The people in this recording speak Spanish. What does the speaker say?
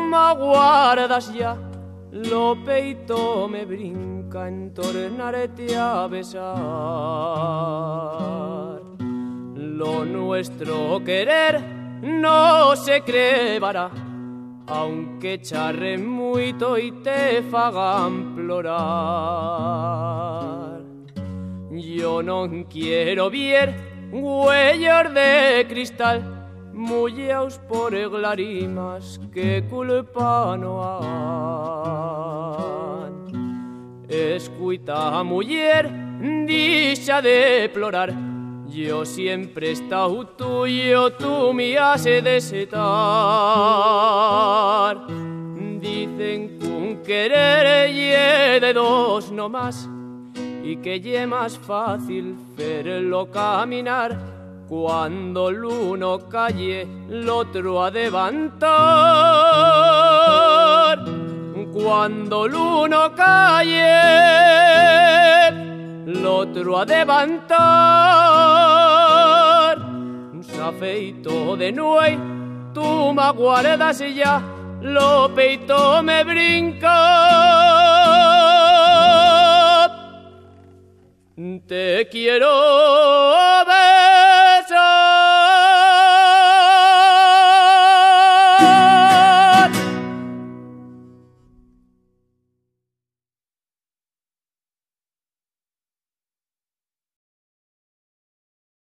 me guardas ya, lo peito me brinca en tornarte a besar. Lo nuestro querer no se crevará, aunque charren muito y te fagan plorar. Yo no quiero ver huellas de cristal, mullaos por glarimas que culpa no han. Escuita, muller, dicha de plorar, yo siempre he estado tuyo, tú me has de setar. Dicen que un querer ye de dos no más, y que ye más fácil verlo caminar. Cuando el uno calle, el otro a levantar. Cuando el uno calle, el otro a levantar. Se afeito de nuey, tú me guardas y ya, lo peito me brinca. Te quiero